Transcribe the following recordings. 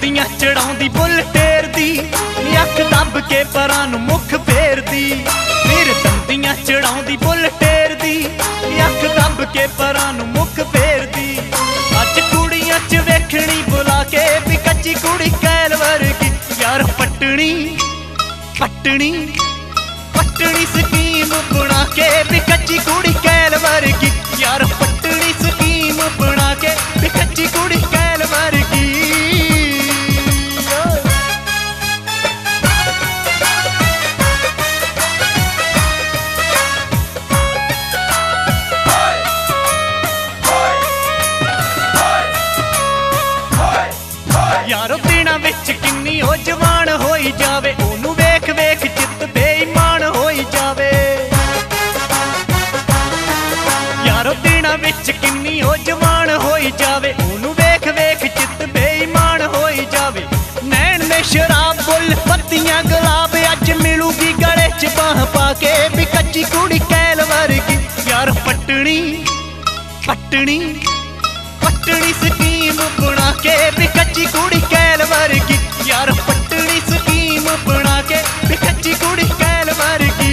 दंदियां चढ़ाउंदी bull टेर दी, अख दब के परां नूं मुख फेरदी। फिर दंदियां चढ़ाउंदी बुल टेर दी, अख दब के परां नूं मुख फेरदी। अज कुड़ियां च वेखणी बुला के भी कच्ची कुड़ी कैल वर्गी, यार पटनी पटनी पटनी स्कीम बना के भी कच्ची कुड़ी कैल वर्गी, यार पटनी स्कीम बना के भी कच्ची कुड़ी कैल वर्गी। यारो दिनां विच किन्नी ओ जवान होई जावे, ओनू वेख वेख चित्त बेईमान होई जावे। यारो दिनां विच किन्नी ओ जवान होई जावे, ओनू वेख वेख चित्त बेईमान होई जावे। नैन ने शराब बुल पत्तियां गुलाब, अज मिलूगी गले च बाह पाके भी कच्ची कुड़ी कैल वर्गी, यार पटनी पटनी पटनी स्कीम बना के भी कच्ची कुड़ी कैल वर्गी, यार पटनी स्कीम बना के भी कच्ची कुड़ी कैल वर्गी।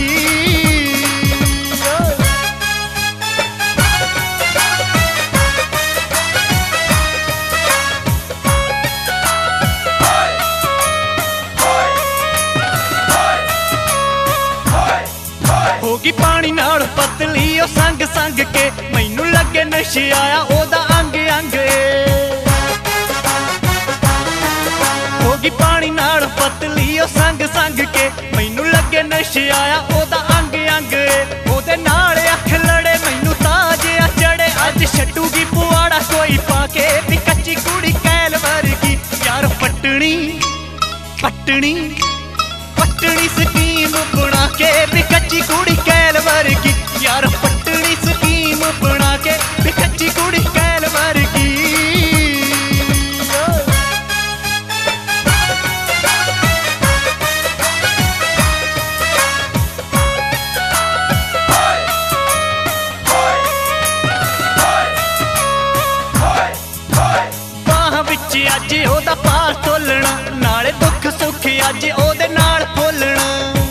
होगी पानी नाल पतली ओ संग संग के, मैनू लगे नशे आया ओदा अंग अंग। होगी पानी नाल पतली ओ संग संग के, मैनू लगे नशे आया ओदा अंग अंग। ओदे नाल अख लड़े मैनू ताज चढ़े, अज छड्डूगी पुआड़ा कोई पाके भी कच्ची कुड़ी कैल वर्गी, यार पटनी पटनी पटनी स्कीम बना के भी कच्ची कुड़ी कैल वर्गी, यार पटनी स्कीम बना के भी कच्ची कुड़ी कैल वर्गी। बाह विच अज ओदा पार तोलना, नाले दुख सुख अज ओदे नाल फुलना।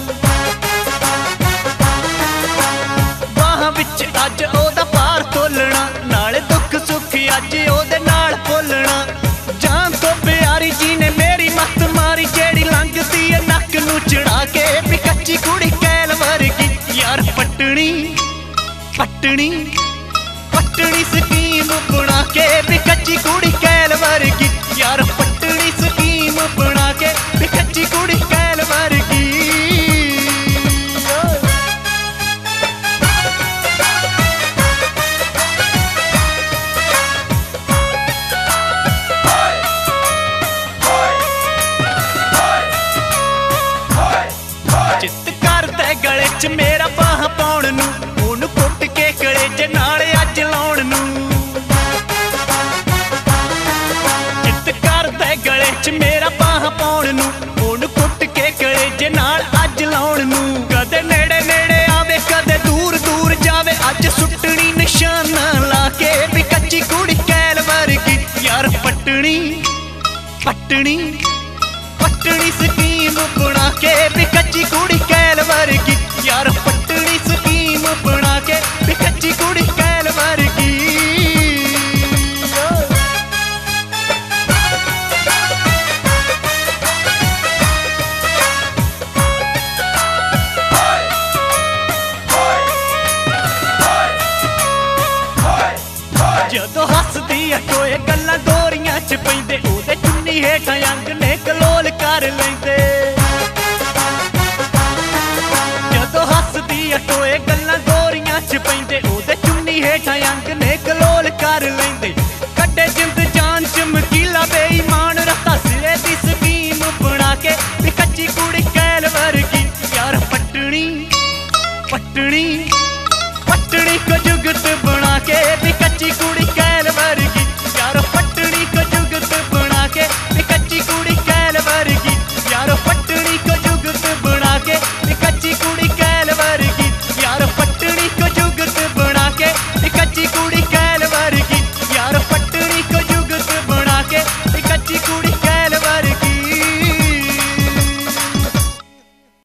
बाह विच अज ओदा पार तोलना, नाले दुख सुख अज ओदे नाल फुलना। जान तो प्यारी जी ने मेरी मत मारी, जेड़ी लंघदी है नक नूं चढ़ा के भी कच्ची कुड़ी कैल वर्गी, यार पटनी पटनी पटनी स्कीम बना के भी कच्ची कुड़ी कैल वर्गी, यार पटनी स्कीम बना के भी कच्ची कुड़ी कैल वर्गी। चित्त करदे गले च मेरा बाह पाउण नूं, ओनू कुट के कलेजे नाल अज लाउण नूं। चित्त करदे गले च मेरा बाह पाउण नूं, ओनू कुट के कलेजे नाल अज लाउण नूं। कदे नेड़े नेड़े आवे कदे दूर दूर जावे, अज सुट्टनी निशाना ला के भी कच्ची कुड़ी कैल वर्गी, यार पटनी पटनी पटनी स्कीम बना के भी कच्ची कुड़ी कैल वर्गी, यार पटनी स्कीम बना के भी कच्ची कुड़ी कैल वर्गी। जदों हसदी है कोई गल्लां दोरियां च पैंदे, ओदे चुन्नी हेठां अंग ने कलोल कर लैंदे।